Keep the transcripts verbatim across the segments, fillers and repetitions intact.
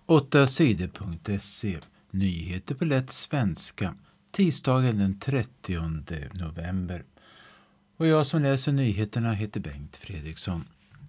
åtta sidor punkt se. Nyheter på lätt svenska. Tisdagen den trettionde november. Och jag som läser nyheterna heter Bengt Fredriksson.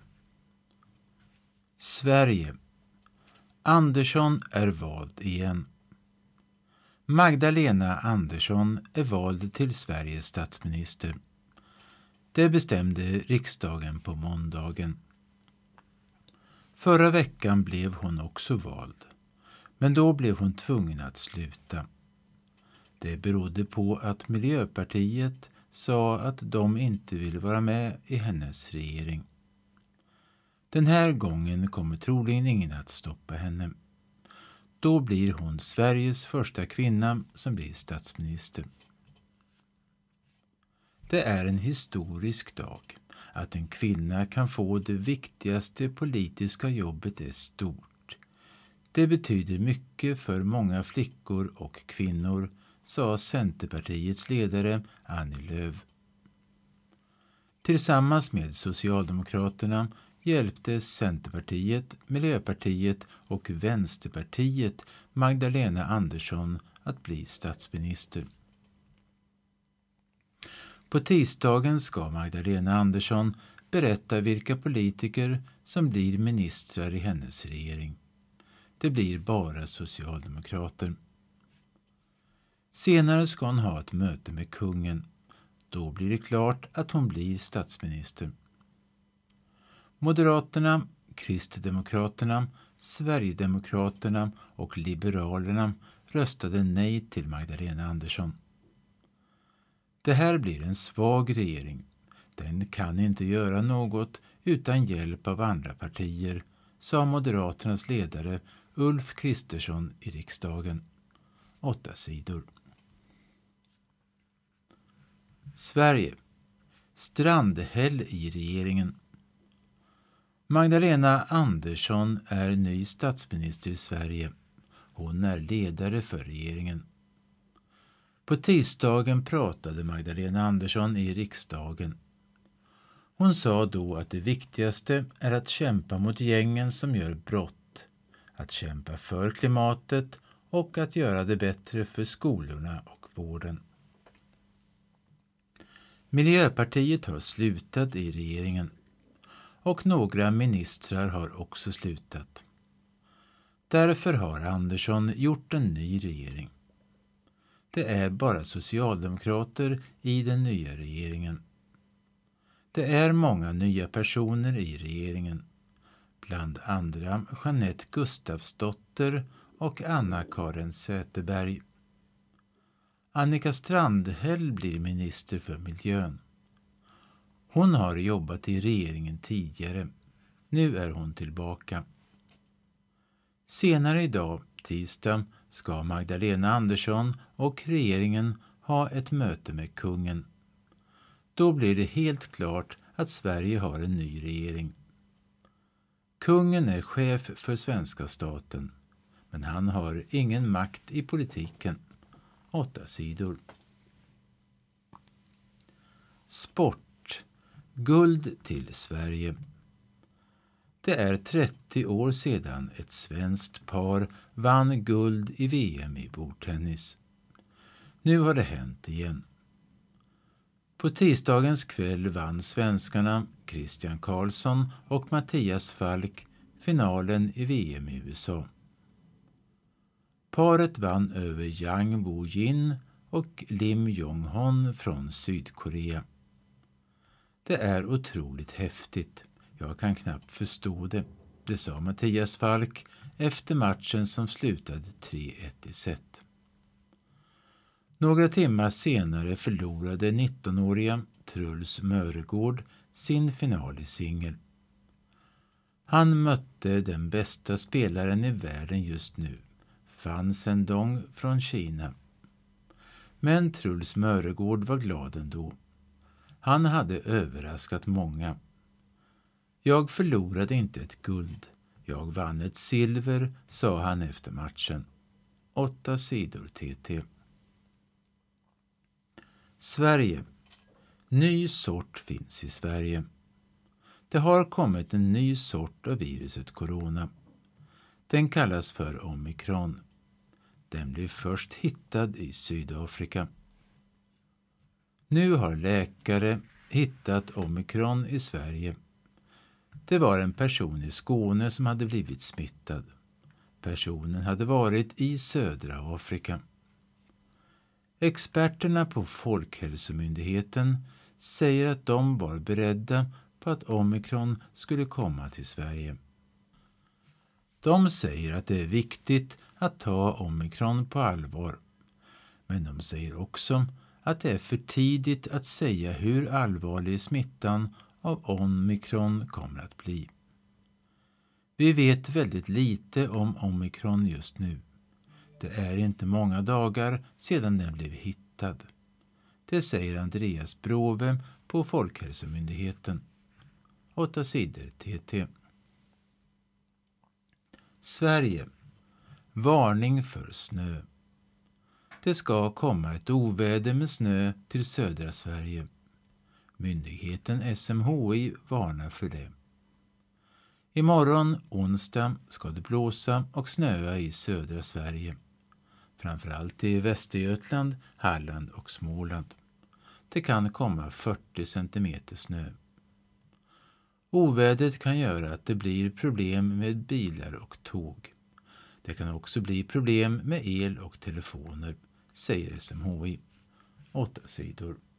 Sverige. Andersson är vald igen. Magdalena Andersson är vald till Sveriges statsminister. Det bestämde riksdagen på måndagen. Förra veckan blev hon också vald, men då blev hon tvungen att sluta. Det berodde på att Miljöpartiet sa att de inte ville vara med i hennes regering. Den här gången kommer troligen ingen att stoppa henne. Då blir hon Sveriges första kvinna som blir statsminister. Det är en historisk dag. Att en kvinna kan få det viktigaste politiska jobbet är stort. Det betyder mycket för många flickor och kvinnor, sa Centerpartiets ledare Annie Lööf. Tillsammans med Socialdemokraterna hjälpte Centerpartiet, Miljöpartiet och Vänsterpartiet Magdalena Andersson att bli statsminister. På tisdagen ska Magdalena Andersson berätta vilka politiker som blir ministrar i hennes regering. Det blir bara socialdemokrater. Senare ska hon ha ett möte med kungen. Då blir det klart att hon blir statsminister. Moderaterna, Kristdemokraterna, Sverigedemokraterna och Liberalerna röstade nej till Magdalena Andersson. Det här blir en svag regering. Den kan inte göra något utan hjälp av andra partier, sa Moderaternas ledare Ulf Kristersson i riksdagen. Åtta sidor. Sverige. Strandhäll i regeringen. Magdalena Andersson är ny statsminister i Sverige. Hon är ledare för regeringen. På tisdagen pratade Magdalena Andersson i riksdagen. Hon sa då att det viktigaste är att kämpa mot gängen som gör brott, att kämpa för klimatet och att göra det bättre för skolorna och vården. Miljöpartiet har slutat i regeringen och några ministrar har också slutat. Därför har Andersson gjort en ny regering. Det är bara socialdemokrater i den nya regeringen. Det är många nya personer i regeringen, bland andra Jeanette Gustafsdotter och Anna-Karin Säterberg. Annika Strandhäll blir minister för miljön. Hon har jobbat i regeringen tidigare. Nu är hon tillbaka. Senare idag, tisdag, ska Magdalena Andersson och regeringen ha ett möte med kungen. Då blir det helt klart att Sverige har en ny regering. Kungen är chef för svenska staten, men han har ingen makt i politiken. Åtta sidor. Sport. Guld till Sverige. Det är trettio år sedan ett svenskt par vann guld i V M i bordtennis. Nu har det hänt igen. På tisdagens kväll vann svenskarna Christian Karlsson och Mattias Falk finalen i V M i U S A. Paret vann över Yang Woo-jin och Lim Jong-hon från Sydkorea. Det är otroligt häftigt. Jag kan knappt förstå det, det sa Mattias Falk efter matchen som slutade tre ett i set. Några timmar senare förlorade nittonåriga Truls Mörgård sin final i singel. Han mötte den bästa spelaren i världen just nu, Fan Zhendong från Kina. Men Truls Mörgård var glad ändå. Han hade överraskat många. Jag förlorade inte ett guld. Jag vann ett silver, sa han efter matchen. Åtta sidor T T. Sverige. Ny sort finns i Sverige. Det har kommit en ny sort av viruset corona. Den kallas för omikron. Den blev först hittad i Sydafrika. Nu har läkare hittat omikron i Sverige. Det var en person i Skåne som hade blivit smittad. Personen hade varit i södra Afrika. Experterna på Folkhälsomyndigheten säger att de var beredda på att omikron skulle komma till Sverige. De säger att det är viktigt att ta omikron på allvar. Men de säger också att det är för tidigt att säga hur allvarlig smittan av omikron kommer att bli. Vi vet väldigt lite om omikron just nu. Det är inte många dagar sedan den blev hittad. Det säger Andreas Bråve på Folkhälsomyndigheten. Åtta sidor T T. Sverige. Varning för snö. Det ska komma ett oväder med snö till södra Sverige. Myndigheten S M H I varnar för det. Imorgon, onsdag, ska det blåsa och snöa i södra Sverige. Framförallt i Västergötland, Halland och Småland. Det kan komma fyrtio centimeter snö. Ovädret kan göra att det blir problem med bilar och tåg. Det kan också bli problem med el och telefoner, säger S M H I. Åtta sidor.